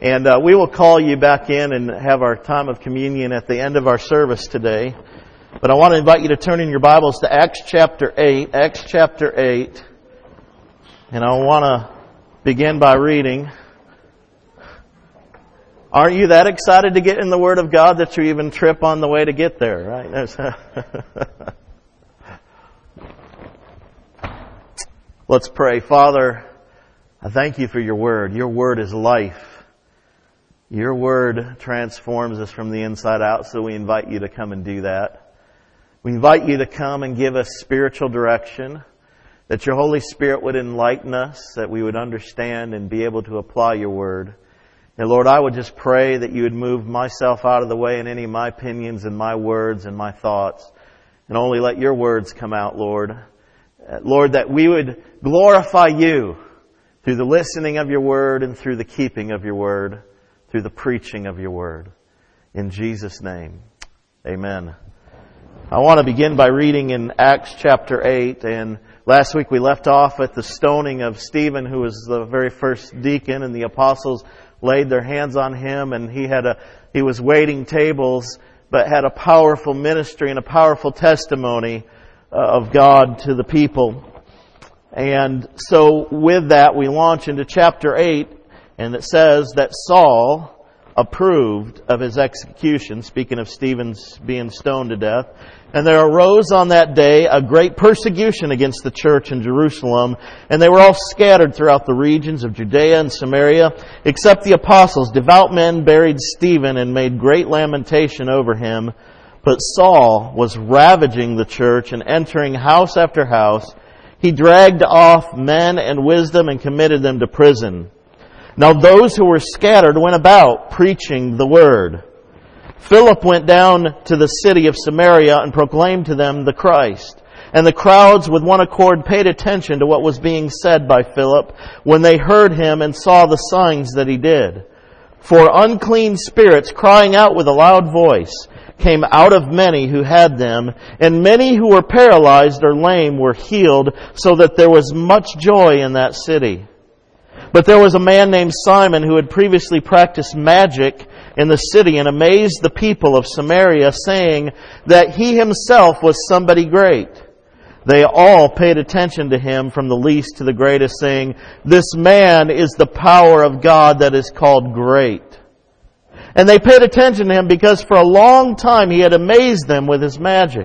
And we will call you back in and have our time of communion at the end of our service today. But I want to invite you to turn in your Bibles to Acts chapter 8. Acts chapter 8. And I want to begin by reading. Aren't you that excited to get in the Word of God that you even trip on the way to get there, right? Let's pray. Father, I thank you for your Word. Your Word is life. Your Word transforms us from the inside out, so we invite you to come and do that. We invite you to come and give us spiritual direction, that your Holy Spirit would enlighten us, that we would understand and be able to apply your Word. And Lord, I would just pray that you would move myself out of the way in any of my opinions and my words and my thoughts, and only let your words come out, Lord. Lord, that we would glorify you through the listening of your Word and through the keeping of your Word, through the preaching of your Word. In Jesus' name, amen. I want to begin by reading in Acts chapter 8. And last week we left off at the stoning of Stephen, who was the very first deacon, and the apostles laid their hands on him, and he was waiting tables, but had a powerful ministry and a powerful testimony of God to the people. And so with that we launch into chapter 8. And it says that Saul approved of his execution, speaking of Stephen's being stoned to death. And there arose on that day a great persecution against the church in Jerusalem, and they were all scattered throughout the regions of Judea and Samaria, except the apostles. Devout men buried Stephen and made great lamentation over him. But Saul was ravaging the church and entering house after house. He dragged off men and wisdom and committed them to prison. Now those who were scattered went about preaching the word. Philip went down to the city of Samaria and proclaimed to them the Christ. And the crowds with one accord paid attention to what was being said by Philip when they heard him and saw the signs that he did. For unclean spirits, crying out with a loud voice, came out of many who had them, and many who were paralyzed or lame were healed, so that there was much joy in that city. But there was a man named Simon who had previously practiced magic in the city and amazed the people of Samaria, saying that he himself was somebody great. They all paid attention to him from the least to the greatest, saying, "This man is the power of God that is called great." And they paid attention to him because for a long time he had amazed them with his magic.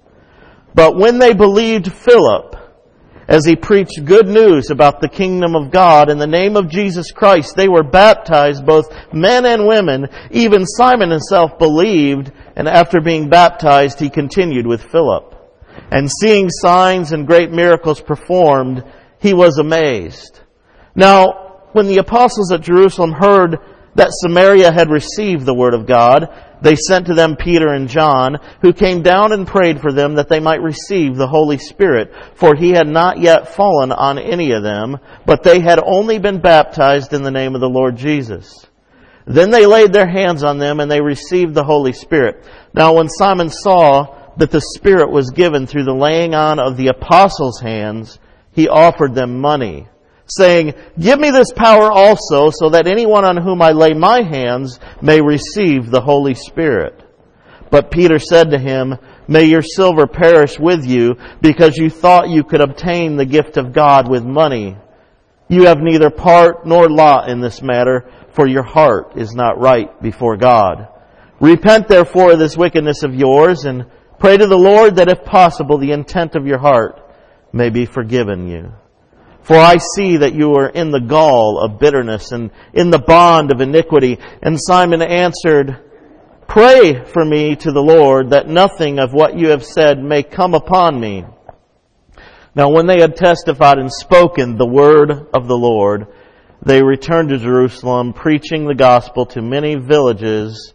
But when they believed Philip, as he preached good news about the kingdom of God in the name of Jesus Christ, they were baptized, both men and women. Even Simon himself believed, and after being baptized, he continued with Philip. And seeing signs and great miracles performed, he was amazed. Now, when the apostles at Jerusalem heard that Samaria had received the word of God, they sent to them Peter and John, who came down and prayed for them that they might receive the Holy Spirit, for he had not yet fallen on any of them, but they had only been baptized in the name of the Lord Jesus. Then they laid their hands on them, and they received the Holy Spirit. Now when Simon saw that the Spirit was given through the laying on of the apostles' hands, he offered them money, saying, "Give me this power also, so that anyone on whom I lay my hands may receive the Holy Spirit." But Peter said to him, "May your silver perish with you, because you thought you could obtain the gift of God with money. You have neither part nor lot in this matter, for your heart is not right before God. Repent therefore of this wickedness of yours, and pray to the Lord that if possible the intent of your heart may be forgiven you. For I see that you are in the gall of bitterness and in the bond of iniquity." And Simon answered, "Pray for me to the Lord, that nothing of what you have said may come upon me." Now when they had testified and spoken the word of the Lord, they returned to Jerusalem, preaching the gospel to many villages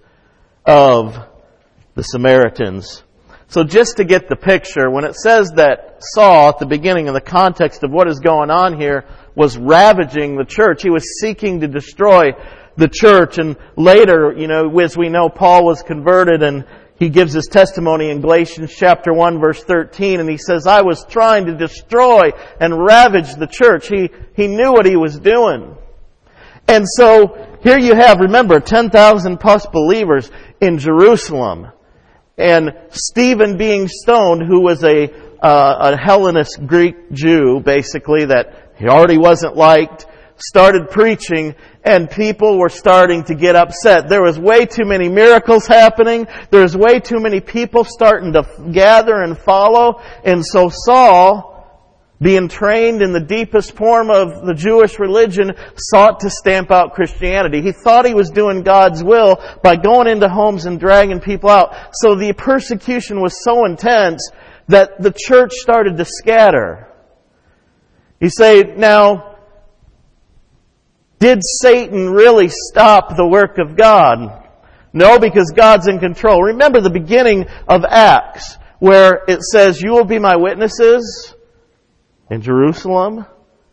of the Samaritans. So just to get the picture, when it says that Saul, at the beginning of the context of what is going on here, was ravaging the church, he was seeking to destroy the church. And later, as we know, Paul was converted, and he gives his testimony in Galatians chapter 1, verse 13, and he says, "I was trying to destroy and ravage the church." He knew what he was doing. And so here you have, remember, 10,000 plus believers in Jerusalem. And Stephen being stoned, who was a Hellenist Greek Jew, basically, that he already wasn't liked, started preaching, and people were starting to get upset. There was way too many miracles happening. There was way too many people starting to gather and follow. And so Saul, being trained in the deepest form of the Jewish religion, sought to stamp out Christianity. He thought he was doing God's will by going into homes and dragging people out. So the persecution was so intense that the church started to scatter. You say, now, did Satan really stop the work of God? No, because God's in control. Remember the beginning of Acts, where it says, "You will be my witnesses in Jerusalem,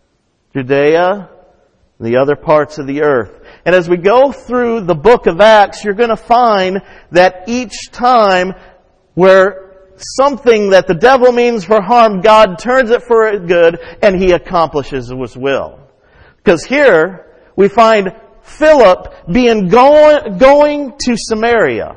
Judea, and the other parts of the earth." And as we go through the book of Acts, you're going to find that each time where something that the devil means for harm, God turns it for good, and He accomplishes His will. Because here we find Philip being going to Samaria.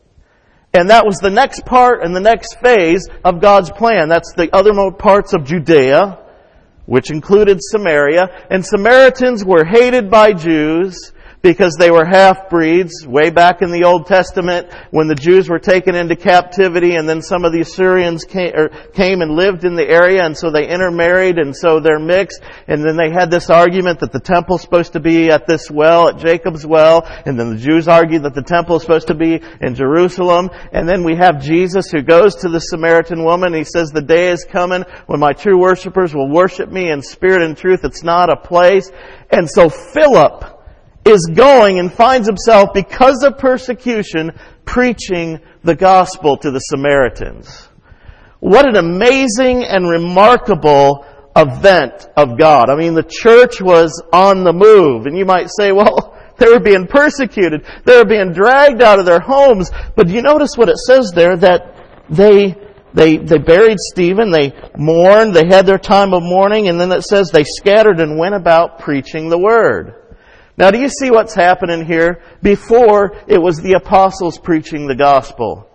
And that was the next part and the next phase of God's plan. That's the other parts of Judea, which included Samaria. And Samaritans were hated by Jews because they were half-breeds. Way back in the Old Testament, when the Jews were taken into captivity, and then some of the Assyrians came and lived in the area, and so they intermarried, and so they're mixed. And then they had this argument that the temple's supposed to be at this well, at Jacob's well, and then the Jews argued that the temple is supposed to be in Jerusalem. And then we have Jesus who goes to the Samaritan woman. He says, "The day is coming when my true worshipers will worship me in spirit and truth." It's not a place. And so Philip is going and finds himself, because of persecution, preaching the gospel to the Samaritans. What an amazing and remarkable event of God. I mean, the church was on the move. And you might say, well, they were being persecuted. They were being dragged out of their homes. But you notice what it says there, that they buried Stephen, they mourned, they had their time of mourning, and then it says they scattered and went about preaching the word. Now, do you see what's happening here? Before, it was the apostles preaching the gospel.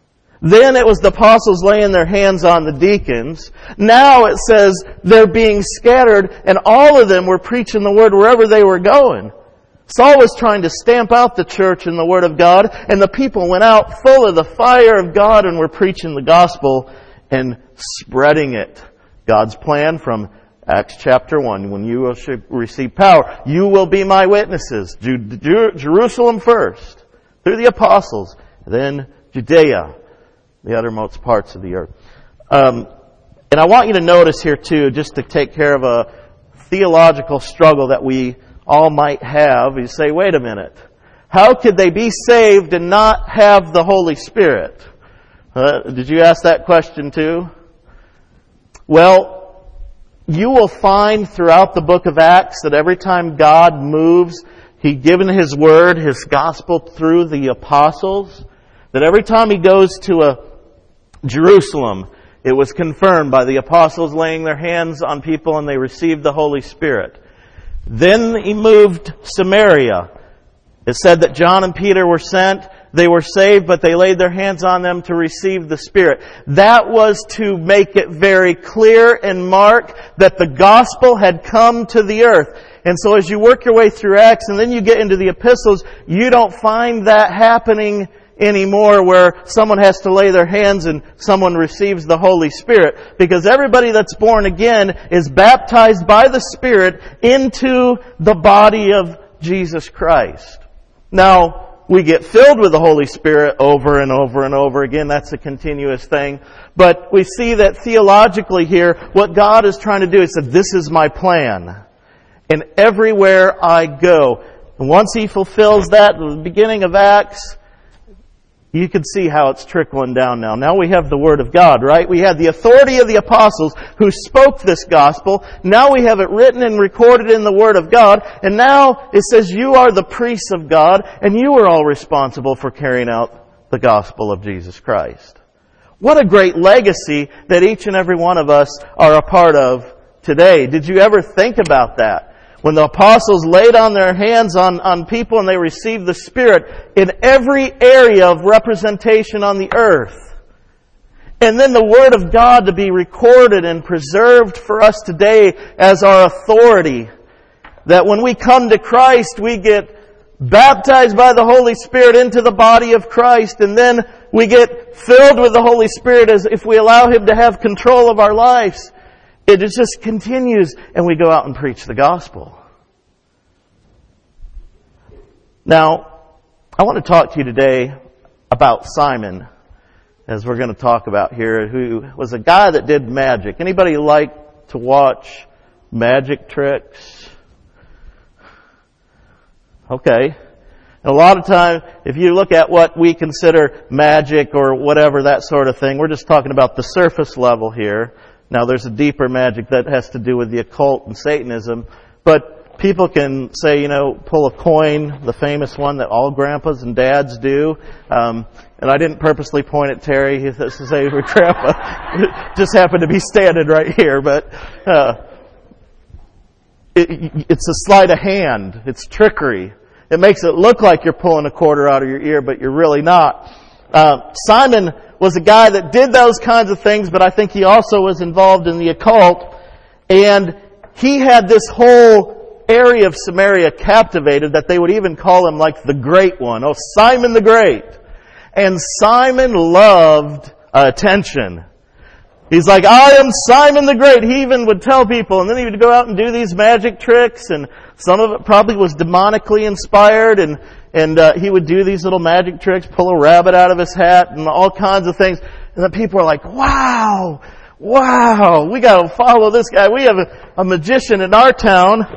Then it was the apostles laying their hands on the deacons. Now it says they're being scattered, and all of them were preaching the word wherever they were going. Saul was trying to stamp out the church and the word of God, and the people went out full of the fire of God and were preaching the gospel and spreading it. God's plan from Acts chapter 1, when you will receive power, you will be my witnesses. Jerusalem first, through the apostles, then Judea, the uttermost parts of the earth. And I want you to notice here too, just to take care of a theological struggle that we all might have. You say, wait a minute, how could they be saved and not have the Holy Spirit? Did you ask that question too? Well, you will find throughout the book of Acts that every time God moves, He's given His word, His gospel through the apostles, that every time He goes to Jerusalem, it was confirmed by the apostles laying their hands on people and they received the Holy Spirit. Then He moved Samaria. It said that John and Peter were sent. They were saved, but they laid their hands on them to receive the Spirit. That was to make it very clear and mark that the gospel had come to the earth. And so as you work your way through Acts and then you get into the epistles, you don't find that happening anymore where someone has to lay their hands and someone receives the Holy Spirit. Because everybody that's born again is baptized by the Spirit into the body of Jesus Christ. Now, we get filled with the Holy Spirit over and over and over again. That's a continuous thing. But we see that theologically here, what God is trying to do is that this is my plan. And everywhere I go. And once He fulfills that, at the beginning of Acts, you can see how it's trickling down now. Now we have the Word of God, right? We had the authority of the apostles who spoke this gospel. Now we have it written and recorded in the Word of God. And now it says you are the priests of God and you are all responsible for carrying out the gospel of Jesus Christ. What a great legacy that each and every one of us are a part of today. Did you ever think about that? when the apostles laid on their hands on people and they received the Spirit in every area of representation on the earth. And then the Word of God to be recorded and preserved for us today as our authority. That when we come to Christ, we get baptized by the Holy Spirit into the body of Christ, and then we get filled with the Holy Spirit as if we allow Him to have control of our lives. It just continues, and we go out and preach the gospel. Now, I want to talk to you today about Simon, as we're going to talk about here, who was a guy that did magic. Anybody like to watch magic tricks? Okay. And a lot of time, if you look at what we consider magic or whatever, that sort of thing, we're just talking about the surface level here. Now, there's a deeper magic that has to do with the occult and Satanism. But people can say, pull a coin, the famous one that all grandpas and dads do. And I didn't purposely point at Terry to say we're grandpa. It just happened to be standing right here. But it's a sleight of hand. It's trickery. It makes it look like you're pulling a quarter out of your ear, but you're really not. Simon was a guy that did those kinds of things, but I think he also was involved in the occult. And he had this whole area of Samaria captivated that they would even call him like the Great One. Oh, Simon the Great. And Simon loved attention. He's like, I am Simon the Great. He even would tell people, and then he would go out and do these magic tricks, and some of it probably was demonically inspired, and he would do these little magic tricks, pull a rabbit out of his hat, and all kinds of things. And the people are like, wow, we got to follow this guy. We have a magician in our town.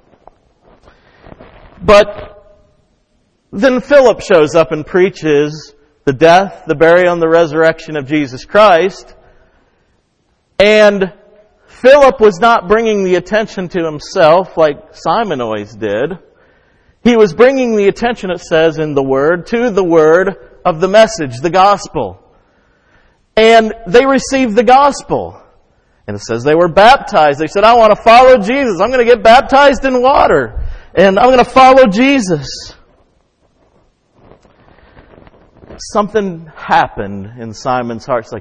But then Philip shows up and preaches the death, the burial, and the resurrection of Jesus Christ. And Philip was not bringing the attention to himself like Simon always did. He was bringing the attention, it says in the Word, to the Word of the message, the gospel. And they received the gospel. And it says they were baptized. They said, I want to follow Jesus. I'm going to get baptized in water. And I'm going to follow Jesus. Something happened in Simon's heart. It's like,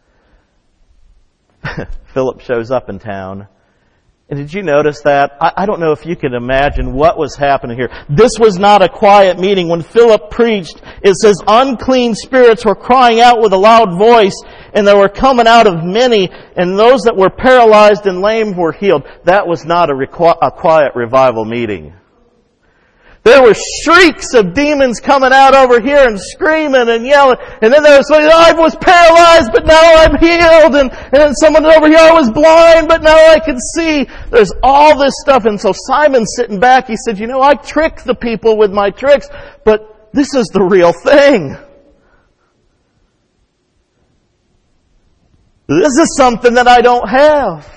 Philip shows up in town. And did you notice that? I don't know if you can imagine what was happening here. This was not a quiet meeting. When Philip preached, it says unclean spirits were crying out with a loud voice, and they were coming out of many, and those that were paralyzed and lame were healed. That was not a quiet revival meeting. There were shrieks of demons coming out over here and screaming and yelling. And then there was somebody, I was paralyzed, but now I'm healed. And then someone over here, I was blind, but now I can see. There's all this stuff. And so Simon's sitting back. He said, I trick the people with my tricks, but this is the real thing. This is something that I don't have.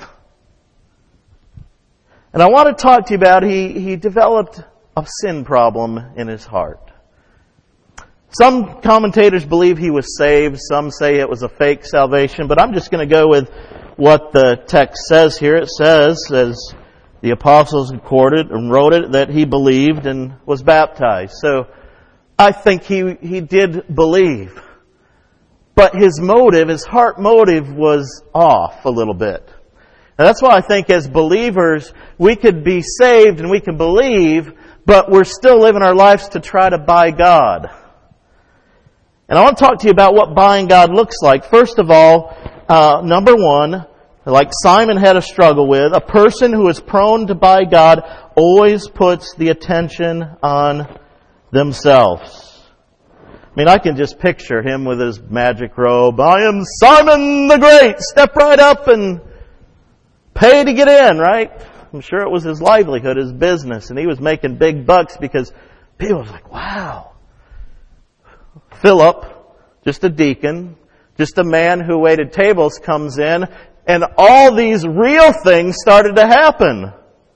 And I want to talk to you about, he developed a sin problem in his heart. Some commentators believe he was saved. Some say it was a fake salvation. But I'm just going to go with what the text says here. It says, as the apostles recorded and wrote it, that he believed and was baptized. So I think he did believe. But his motive, his heart motive, was off a little bit. And that's why I think as believers, we could be saved and we can believe, but we're still living our lives to try to buy God. And I want to talk to you about what buying God looks like. First of all, number one, like Simon had a struggle with, a person who is prone to buy God always puts the attention on themselves. I mean, I can just picture him with his magic robe. I am Simon the Great. Step right up and pay to get in, right? I'm sure it was his livelihood, his business, and he was making big bucks because people was like, wow. Philip, just a deacon, just a man who waited tables, comes in, and all these real things started to happen.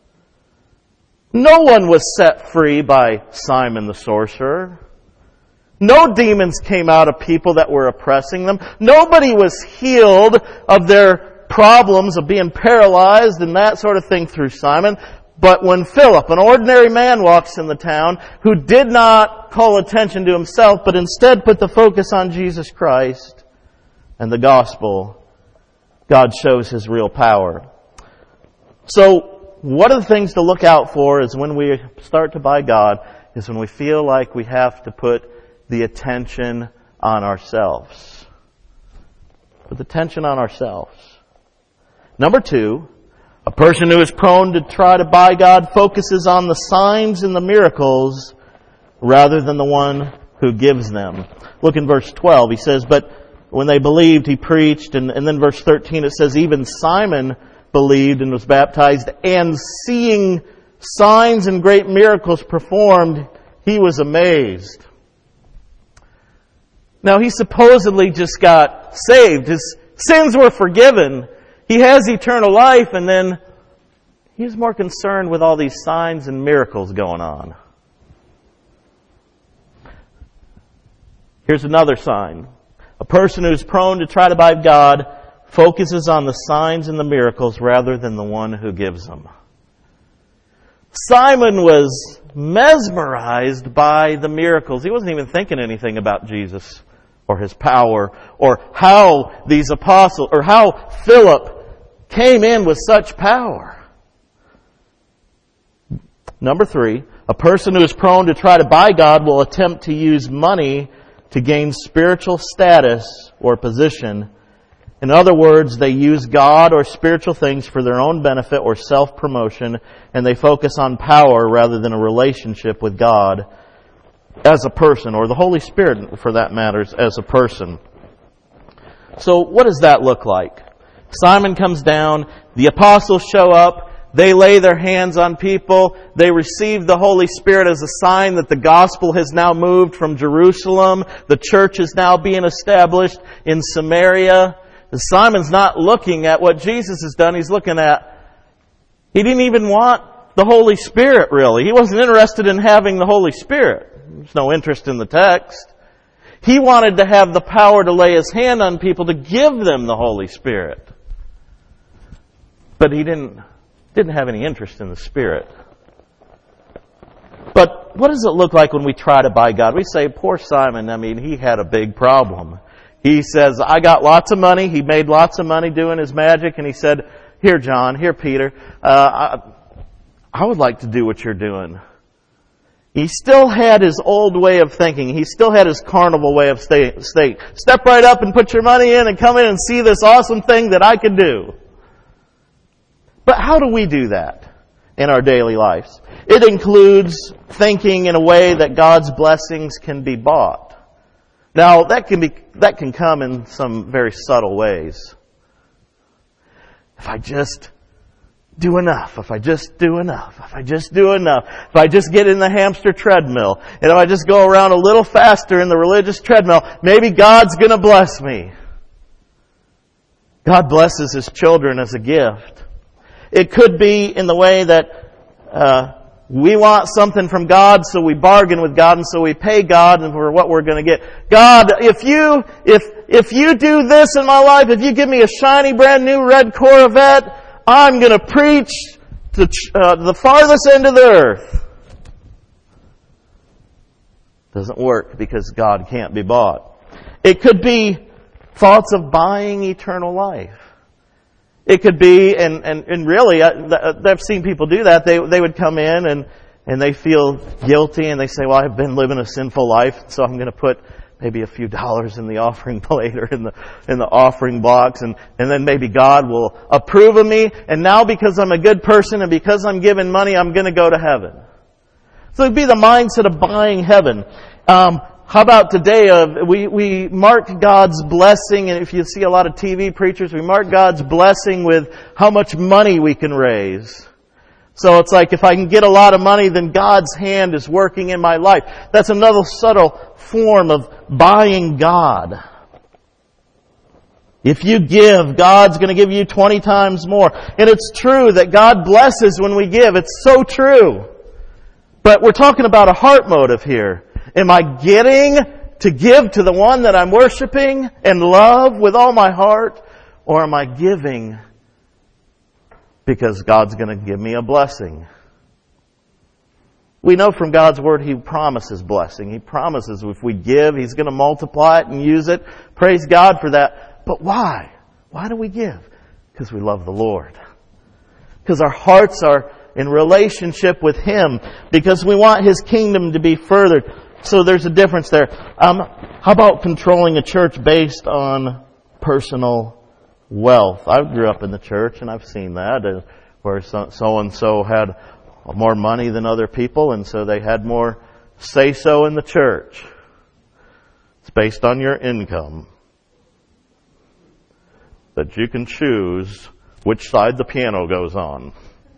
No one was set free by Simon the sorcerer. No demons came out of people that were oppressing them. Nobody was healed of their problems of being paralyzed and that sort of thing through Simon. But when Philip, an ordinary man, walks in the town who did not call attention to himself, but instead put the focus on Jesus Christ and the gospel, God shows His real power. So, what are the things to look out for is when we start to buy God, is when we feel like we have to put the attention on ourselves. Put the attention on ourselves. Number 2, a person who is prone to try to buy God focuses on the signs and the miracles rather than the one who gives them. Look in verse 12. He says, but when they believed, He preached. And then verse 13 it says, even Simon believed and was baptized. And seeing signs and great miracles performed, he was amazed. Now he supposedly just got saved. His sins were forgiven. He has eternal life, and then he's more concerned with all these signs and miracles going on. Here's another sign. A person who's prone to try to buy God focuses on the signs and the miracles rather than the one who gives them. Simon was mesmerized by the miracles. He wasn't even thinking anything about Jesus or His power or how these apostles or how Philip came in with such power. Number 3, a person who is prone to try to buy God will attempt to use money to gain spiritual status or position. In other words, they use God or spiritual things for their own benefit or self-promotion, and they focus on power rather than a relationship with God as a person, or the Holy Spirit, for that matter, as a person. So what does that look like? Simon comes down, the apostles show up, they lay their hands on people, they receive the Holy Spirit as a sign that the gospel has now moved from Jerusalem, the church is now being established in Samaria. Simon's not looking at what Jesus has done, he's looking at, he didn't even want the Holy Spirit really. He wasn't interested in having the Holy Spirit. There's no interest in the text. He wanted to have the power to lay His hand on people to give them the Holy Spirit. But he didn't have any interest in the Spirit. But what does it look like when we try to buy God? We say, poor Simon, he had a big problem. He says, I got lots of money. He made lots of money doing his magic. And he said, here, John, here, Peter, I would like to do what you're doing. He still had his old way of thinking. He still had his carnival way of staying. Step right up and put your money in and come in and see this awesome thing that I could do. But how do we do that in our daily lives? It includes thinking in a way that God's blessings can be bought. Now, that can come in some very subtle ways. If I just do enough, if I just do enough, if I just do enough, if I just get in the hamster treadmill, and if I just go around a little faster in the religious treadmill, maybe God's going to bless me. God blesses His children as a gift. It could be in the way that we want something from God, so we bargain with God, and so we pay God for what we're going to get. God, if you do this in my life, if you give me a shiny brand new red Corvette, I'm going to preach to the farthest end of the earth. Doesn't work because God can't be bought. It could be thoughts of buying eternal life. It could be, and really, I've seen people do that. They would come in and they feel guilty and they say, well, I've been living a sinful life, so I'm going to put maybe a few dollars in the offering plate or in the offering box, and then maybe God will approve of me, and now because I'm a good person and because I'm giving money, I'm going to go to heaven. So it'd be the mindset of buying heaven. How about today, we mark God's blessing, and if you see a lot of TV preachers, we mark God's blessing with how much money we can raise. So it's like, if I can get a lot of money, then God's hand is working in my life. That's another subtle form of buying God. If you give, God's going to give you 20 times more. And it's true that God blesses when we give. It's so true. But we're talking about a heart motive here. Am I getting to give to the one that I'm worshiping and love with all my heart? Or am I giving because God's going to give me a blessing? We know from God's Word He promises blessing. He promises if we give, He's going to multiply it and use it. Praise God for that. But why? Why do we give? Because we love the Lord. Because our hearts are in relationship with Him. Because we want His kingdom to be furthered. So there's a difference there. How about controlling a church based on personal wealth? I grew up in the church and I've seen that, where so-and-so had more money than other people, and so they had more say-so in the church. It's based on your income. That you can choose which side the piano goes on.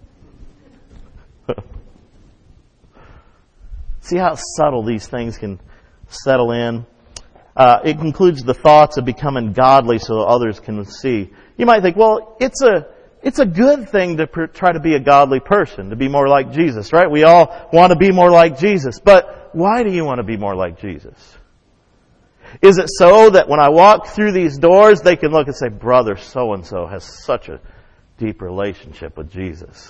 See how subtle these things can settle in? It concludes the thoughts of becoming godly so others can see. You might think, well, it's a good thing to try to be a godly person, to be more like Jesus, right? We all want to be more like Jesus. But why do you want to be more like Jesus? Is it so that when I walk through these doors, they can look and say, brother so-and-so has such a deep relationship with Jesus?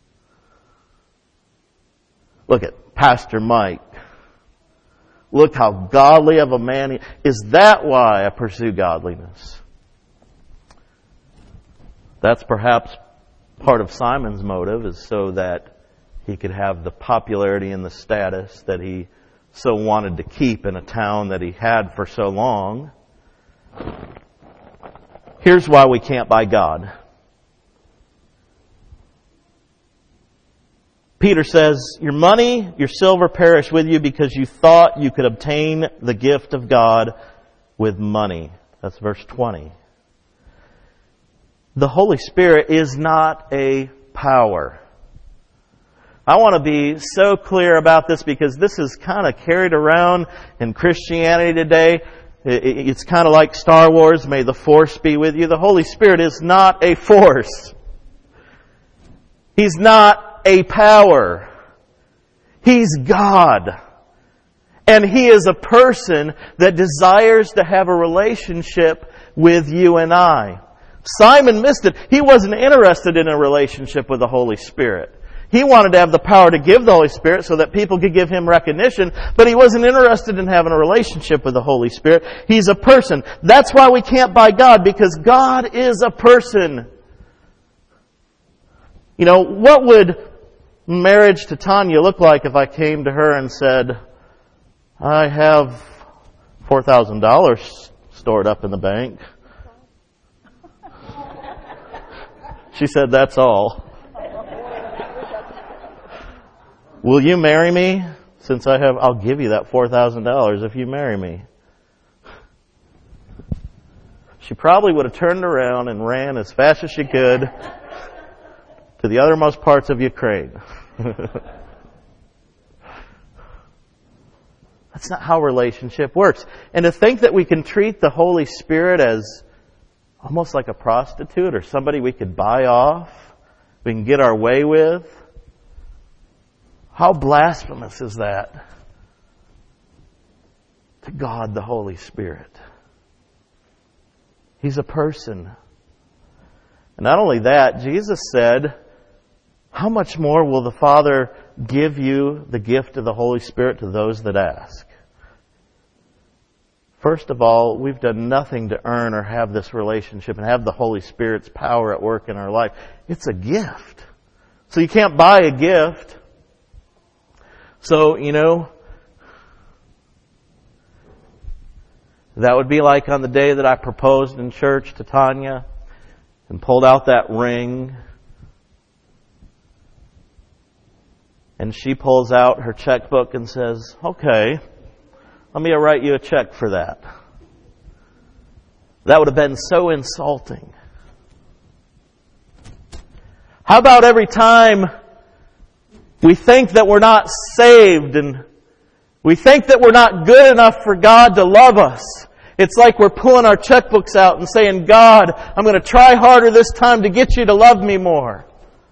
Look at Pastor Mike. Look how godly of a man he is. Is that why I pursue godliness? That's perhaps part of Simon's motive, is so that he could have the popularity and the status that he so wanted to keep in a town that he had for so long. Here's why we can't buy God. Peter says, your money, your silver perish with you because you thought you could obtain the gift of God with money. That's verse 20. The Holy Spirit is not a power. I want to be so clear about this because this is kind of carried around in Christianity today. It's kind of like Star Wars, may the Force be with you. The Holy Spirit is not a force. He's not a power. He's God. And He is a person that desires to have a relationship with you and I. Simon missed it. He wasn't interested in a relationship with the Holy Spirit. He wanted to have the power to give the Holy Spirit so that people could give Him recognition, but he wasn't interested in having a relationship with the Holy Spirit. He's a person. That's why we can't buy God, because God is a person. You know, what would marriage to Tanya look like if I came to her and said, I have $4,000 stored up in the bank? She said, that's all. Will you marry me? Since I'll give you that $4,000 if you marry me. She probably would have turned around and ran as fast as she could to the othermost parts of Ukraine. That's not how relationship works. And to think that we can treat the Holy Spirit as almost like a prostitute or somebody we could buy off, we can get our way with. How blasphemous is that to God the Holy Spirit? He's a person. And not only that, Jesus said, how much more will the Father give you the gift of the Holy Spirit to those that ask? First of all, we've done nothing to earn or have this relationship and have the Holy Spirit's power at work in our life. It's a gift. So you can't buy a gift. So, that would be like on the day that I proposed in church to Tanya and pulled out that ring. And she pulls out her checkbook and says, okay, let me write you a check for that. That would have been so insulting. How about every time we think that we're not saved and we think that we're not good enough for God to love us? It's like we're pulling our checkbooks out and saying, God, I'm going to try harder this time to get you to love me more.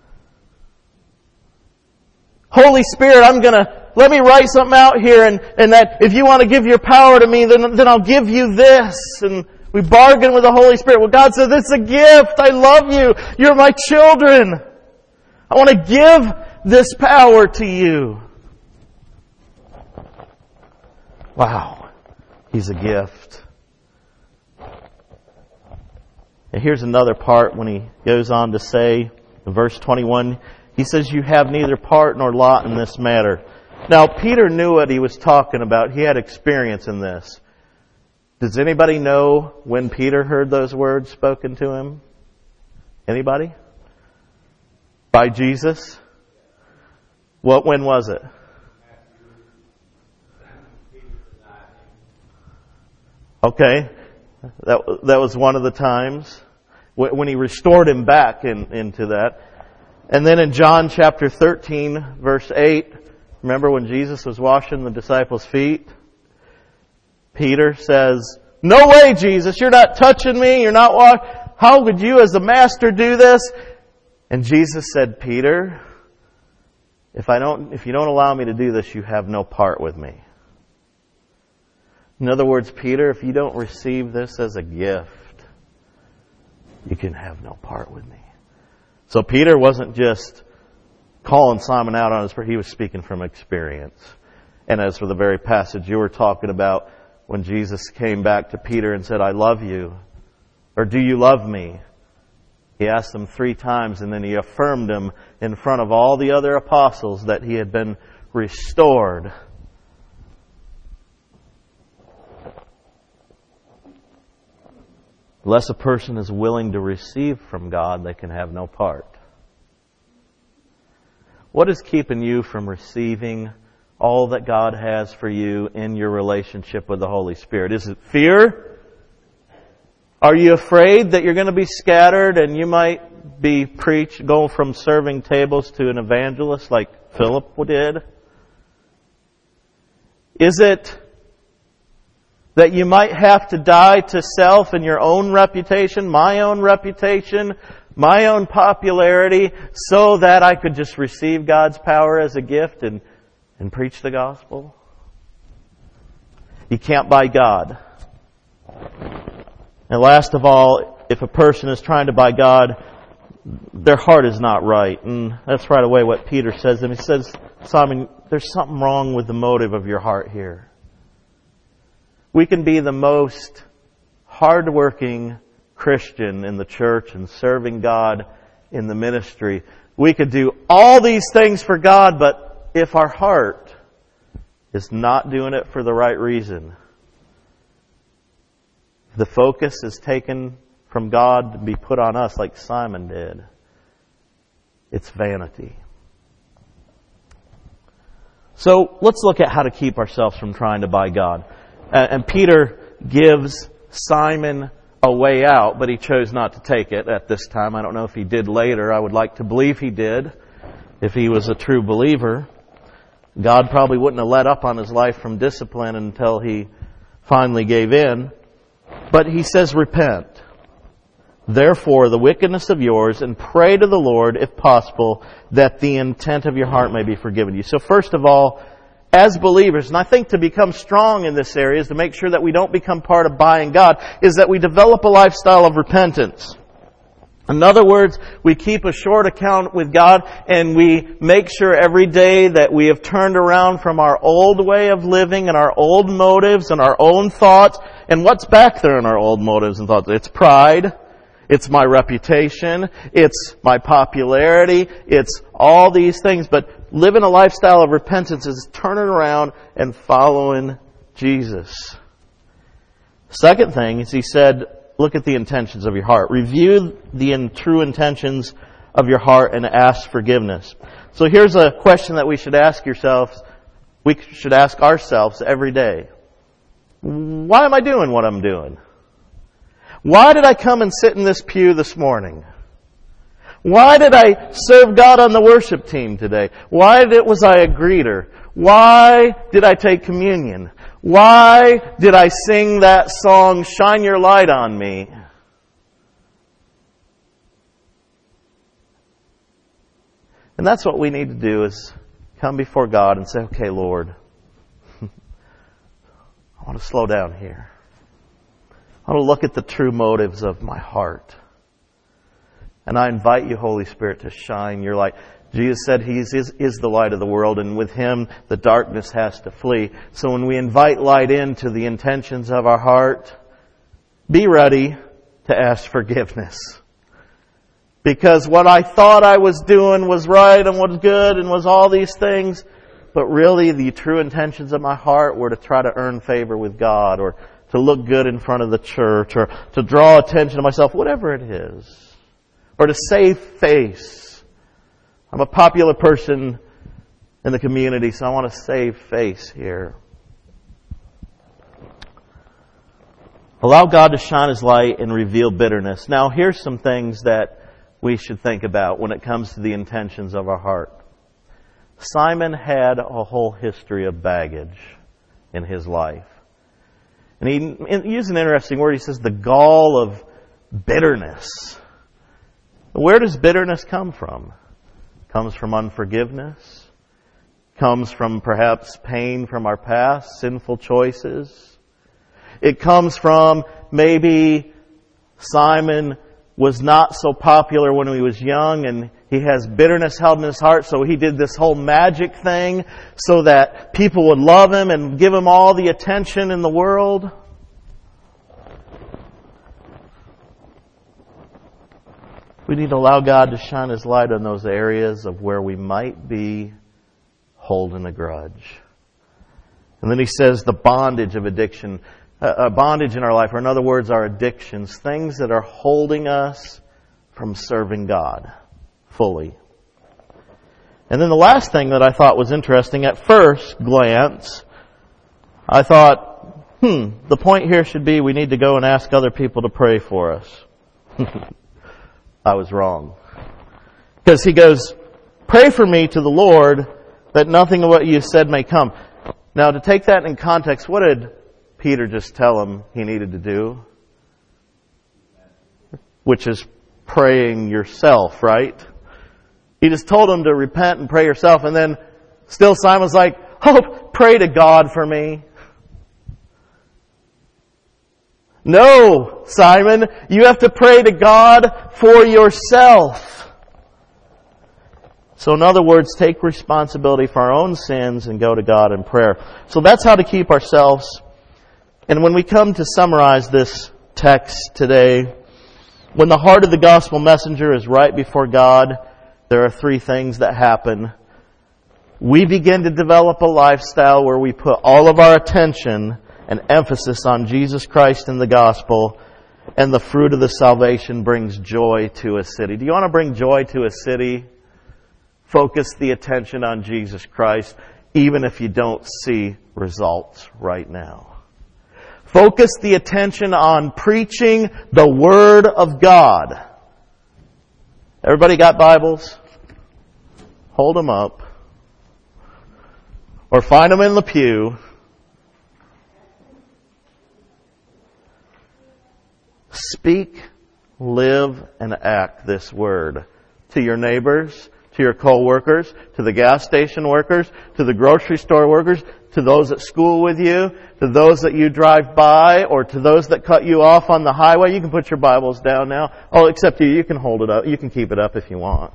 Holy Spirit, let me write something out here and that if you want to give your power to me, then I'll give you this. And we bargain with the Holy Spirit. Well, God says, it's a gift. I love you. You're my children. I want to give this power to you. Wow. He's a gift. And here's another part when he goes on to say, in verse 21, he says, you have neither part nor lot in this matter. Now, Peter knew what he was talking about. He had experience in this. Does anybody know when Peter heard those words spoken to him? Anybody? By Jesus? When was it? Okay. That was one of the times when he restored him back into that. And then in John chapter 13, verse 8, remember when Jesus was washing the disciples' feet? Peter says, no way, Jesus, you're not touching me, you're not washing. How would you as a master do this? And Jesus said, Peter, if you don't allow me to do this, you have no part with me. In other words, Peter, if you don't receive this as a gift, you can have no part with me. So Peter wasn't just calling Simon out on his prayer, he was speaking from experience. And as for the very passage you were talking about, when Jesus came back to Peter and said, I love you, or do you love me? He asked him 3 times, and then he affirmed him in front of all the other apostles that he had been restored. Unless a person is willing to receive from God, they can have no part. What is keeping you from receiving all that God has for you in your relationship with the Holy Spirit? Is it fear? Are you afraid that you're going to be scattered and you might be going from serving tables to an evangelist like Philip did? Is it that you might have to die to self and your own reputation, my own popularity, so that I could just receive God's power as a gift and preach the gospel? You can't buy God. And last of all, if a person is trying to buy God, their heart is not right. And that's right away what Peter says. And he says, Simon, there's something wrong with the motive of your heart here. We can be the most hardworking Christian in the church and serving God in the ministry. We could do all these things for God, but if our heart is not doing it for the right reason, the focus is taken from God to be put on us like Simon did, it's vanity. So let's look at how to keep ourselves from trying to buy God. And Peter gives Simon a way out, but he chose not to take it at this time. I don't know if he did later. I would like to believe he did, if he was a true believer. God probably wouldn't have let up on his life from discipline until he finally gave in. But he says, repent, therefore, the wickedness of yours, and pray to the Lord, if possible, that the intent of your heart may be forgiven you. So first of all, as believers, and I think to become strong in this area is to make sure that we don't become part of buying God, is that we develop a lifestyle of repentance. In other words, we keep a short account with God and we make sure every day that we have turned around from our old way of living and our old motives and our own thoughts. And what's back there in our old motives and thoughts? It's pride. It's my reputation. It's my popularity. It's all these things. But living a lifestyle of repentance is turning around and following Jesus. Second thing is he said, look at the intentions of your heart. Review the true intentions of your heart and ask forgiveness. So here's a question that we should ask yourselves. We should ask ourselves every day. Why am I doing what I'm doing? Why did I come and sit in this pew this morning? Why did I serve God on the worship team today? Why was I a greeter? Why did I take communion? Why did I sing that song, Shine Your Light on Me? And that's what we need to do, is come before God and say, okay, Lord, I want to slow down here. I want to look at the true motives of my heart. And I invite you, Holy Spirit, to shine your light. Jesus said He is the light of the world, and with Him the darkness has to flee. So when we invite light into the intentions of our heart, be ready to ask forgiveness. Because what I thought I was doing was right and was good and was all these things, but really the true intentions of my heart were to try to earn favor with God, or to look good in front of the church, or to draw attention to myself, whatever it is. Or to save face. I'm a popular person in the community, so I want to save face here. Allow God to shine His light and reveal bitterness. Now, here's some things that we should think about when it comes to the intentions of our heart. Simon had a whole history of baggage in his life. And he used an interesting word. He says the gall of bitterness. Where does bitterness come from? It comes from unforgiveness. It comes from perhaps pain from our past, sinful choices. It comes from maybe Simon was not so popular when he was young and he has bitterness held in his heart, so he did this whole magic thing so that people would love him and give him all the attention in the world. We need to allow God to shine His light on those areas of where we might be holding a grudge. And then He says the bondage of addiction. A bondage in our life, or in other words, our addictions, things that are holding us from serving God fully. And then the last thing that I thought was interesting, at first glance, I thought, the point here should be we need to go and ask other people to pray for us. I was wrong. Because he goes, pray for me to the Lord that nothing of what you said may come. Now, to take that in context, what did Peter just tell him he needed to do? Which is praying yourself, right? He just told him to repent and pray yourself, and then still Simon's like, pray to God for me. No, Simon, you have to pray to God for yourself. So in other words, take responsibility for our own sins and go to God in prayer. So that's how to keep ourselves. And when we come to summarize this text today, when the heart of the gospel messenger is right before God, there are three things that happen. We begin to develop a lifestyle where we put all of our attention and emphasis on Jesus Christ and the gospel, and the fruit of the salvation brings joy to a city. Do you want to bring joy to a city? Focus the attention on Jesus Christ, even if you don't see results right now. Focus the attention on preaching the Word of God. Everybody got Bibles? Hold them up. Or find them in the pew. Speak, live, and act this Word to your neighbors, to your co-workers, to the gas station workers, to the grocery store workers, to those at school with you, to those that you drive by, or to those that cut you off on the highway. You can put your Bibles down now. Oh, except you can hold it up. You can keep it up if you want.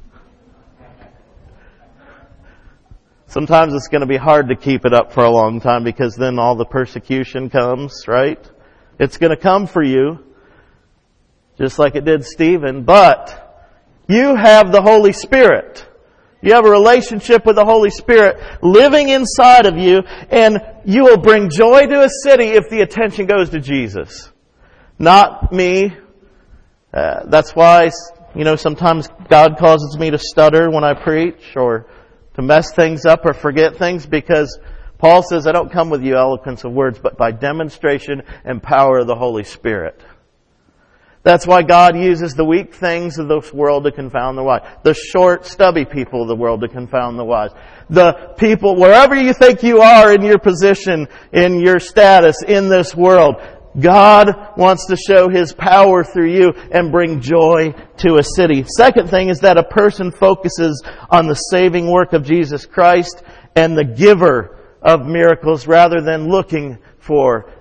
Sometimes it's going to be hard to keep it up for a long time because then all the persecution comes, right? It's going to come for you, just like it did Stephen. But you have the Holy Spirit. You have a relationship with the Holy Spirit living inside of you, and you will bring joy to a city if the attention goes to Jesus. Not me. That's why, sometimes God causes me to stutter when I preach, or to mess things up or forget things, because Paul says, I don't come with you eloquence of words, but by demonstration and power of the Holy Spirit. That's why God uses the weak things of this world to confound the wise. The short, stubby people of the world to confound the wise. The people, wherever you think you are in your position, in your status in this world, God wants to show His power through you and bring joy to a city. Second thing is that a person focuses on the saving work of Jesus Christ and the giver of miracles rather than looking for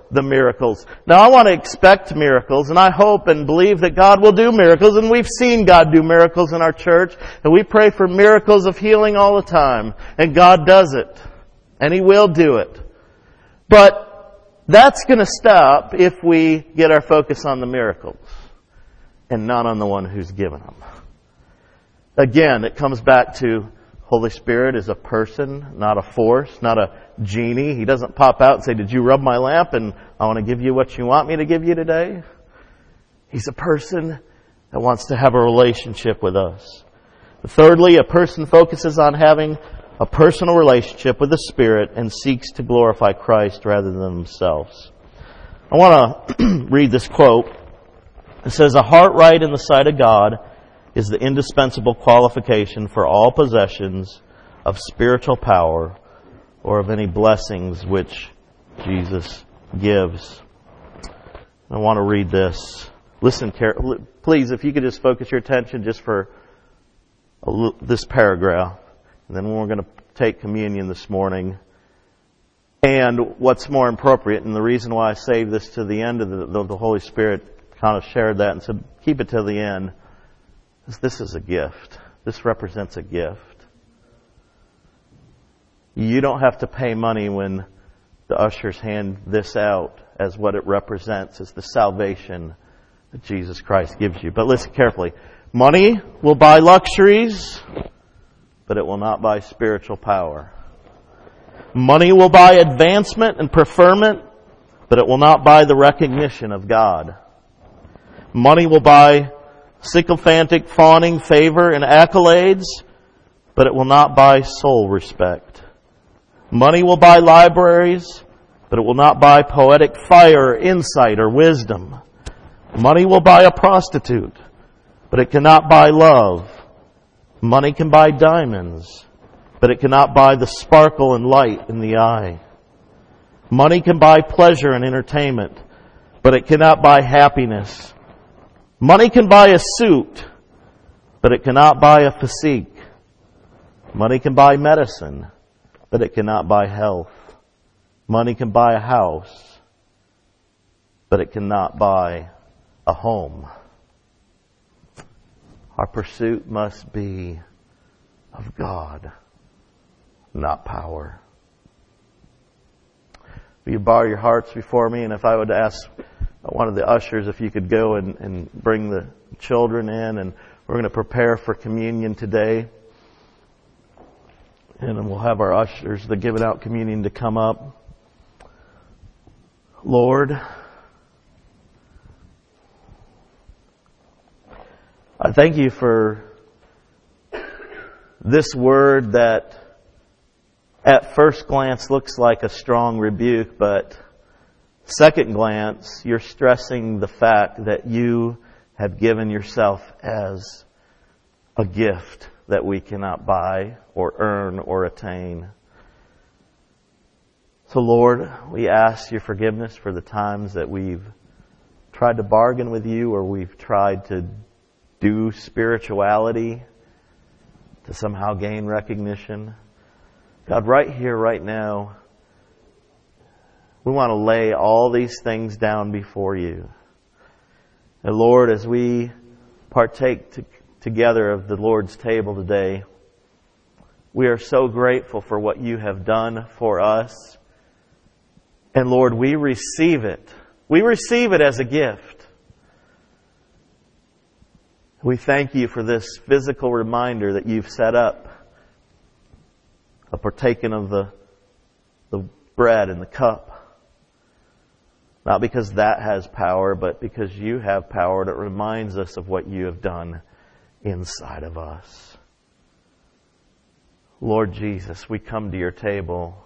the miracles. Now I want to expect miracles, and I hope and believe that God will do miracles, and we've seen God do miracles in our church, and we pray for miracles of healing all the time, and God does it, and He will do it. But that's going to stop if we get our focus on the miracles and not on the one who's given them. Again, it comes back to Holy Spirit is a person, not a force, not a genie. He doesn't pop out and say, did you rub my lamp and I want to give you what you want me to give you today? He's a person that wants to have a relationship with us. Thirdly, a person focuses on having a personal relationship with the Spirit and seeks to glorify Christ rather than themselves. I want to read this quote. It says, a heart right in the sight of God is the indispensable qualification for all possessions of spiritual power or of any blessings which Jesus gives. I want to read this. Listen carefully. Please, if you could just focus your attention just for this paragraph. And then we're going to take communion this morning. And what's more appropriate, and the reason why I saved this to the end of the Holy Spirit kind of shared that and said, keep it to the end, is this is a gift. This represents a gift. You don't have to pay money when the ushers hand this out as what it represents, as the salvation that Jesus Christ gives you. But listen carefully. Money will buy luxuries, but it will not buy spiritual power. Money will buy advancement and preferment, but it will not buy the recognition of God. Money will buy sycophantic, fawning favor and accolades, but it will not buy soul respect. Money will buy libraries, but it will not buy poetic fire, insight, or wisdom. Money will buy a prostitute, but it cannot buy love. Money can buy diamonds, but it cannot buy the sparkle and light in the eye. Money can buy pleasure and entertainment, but it cannot buy happiness. Money can buy a suit, but it cannot buy a physique. Money can buy medicine, but it cannot buy health. Money can buy a house, but it cannot buy a home. Our pursuit must be of God, not power. Will you bow your hearts before me? And if I would ask one of the ushers if you could go and bring the children in, and we're going to prepare for communion today. And then we'll have our ushers, the giving out communion, to come up. Lord, I thank you for this word that at first glance looks like a strong rebuke, but second glance, you're stressing the fact that you have given yourself as a gift that we cannot buy or earn or attain. So Lord, we ask your forgiveness for the times that we've tried to bargain with you, or we've tried to do spirituality to somehow gain recognition. God, right here, right now, we want to lay all these things down before you. And Lord, as we partake together of the Lord's table today, we are so grateful for what you have done for us. And Lord, we receive it. We receive it as a gift. We thank you for this physical reminder that you've set up of partaking of the bread and the cup. Not because that has power, but because you have power that reminds us of what you have done inside of us. Lord Jesus, we come to your table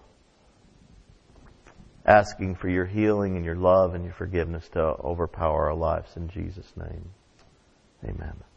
asking for your healing and your love and your forgiveness to overpower our lives. In Jesus' name, amen.